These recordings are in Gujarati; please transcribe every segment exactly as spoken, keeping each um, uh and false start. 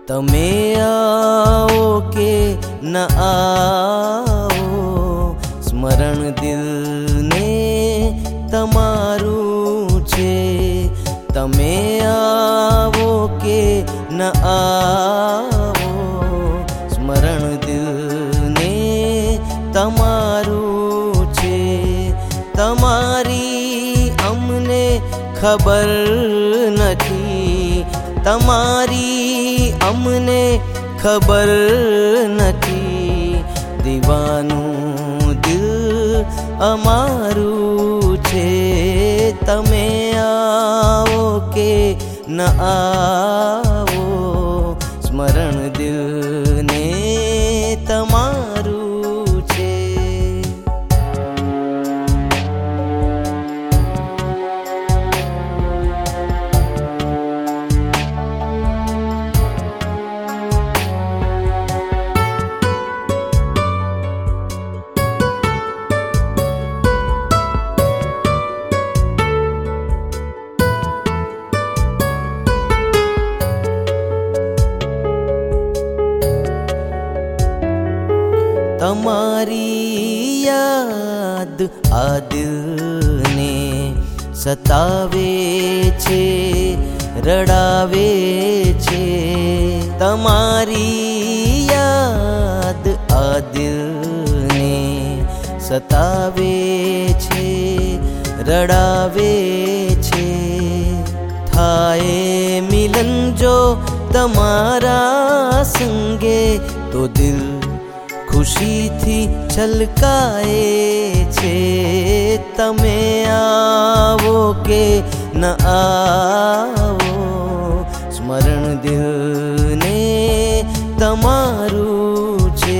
તમે आओ કે ન आओ, સ્મરણ દિલને તમારું છે. તમે आओ કે ન आओ, સ્મરણ દિલને તમારું છે. તમારી અમને ખબર નથી, તમારી અમને ખબર નથી. દીવાનું દિલ અમારું છે. તમે आओ કે ન आओ, સ્મરણ દિલને તમારું છે. તમારી યાદ આ દિલને સતાવે છે, રડાવે છે. તમારી યાદ આ દિલને સતાવે છે, રડાવે છે. થાય મિલન જો તમારા સંગે તો દિલ ખુશીથી છલકાય છે. તમે आओ કે ન आओ, સ્મરણ દિલને તમારું છે.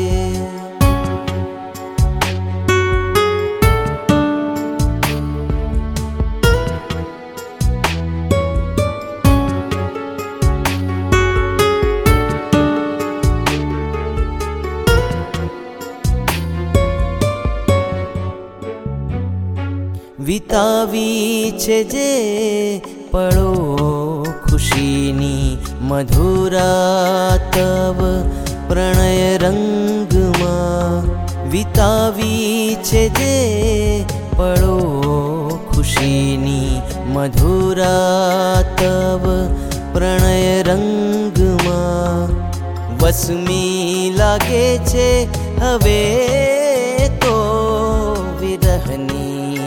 વિતાવી છે જે પળો ખુશીની મધુરા તવ પ્રણય રંગમાં. વિતાવી છે જે પળો ખુશીની મધુરા તવ પ્રણય રંગમાં. વસમી લાગે છે હવે તો વિરહની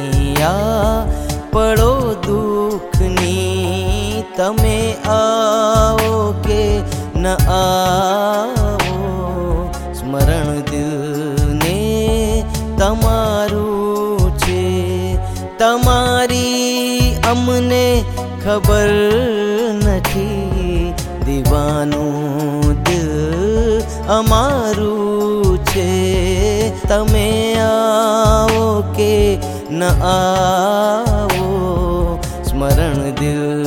પળો દુઃખની. તમે आओ કે ન आओ, સ્મરણ દિલને તમારું છે. તમારી અમને ખબર નથી, દીવાનું દિલ અમારું છે. તમે आओ કે ન आओ, સ્મરણ દિલ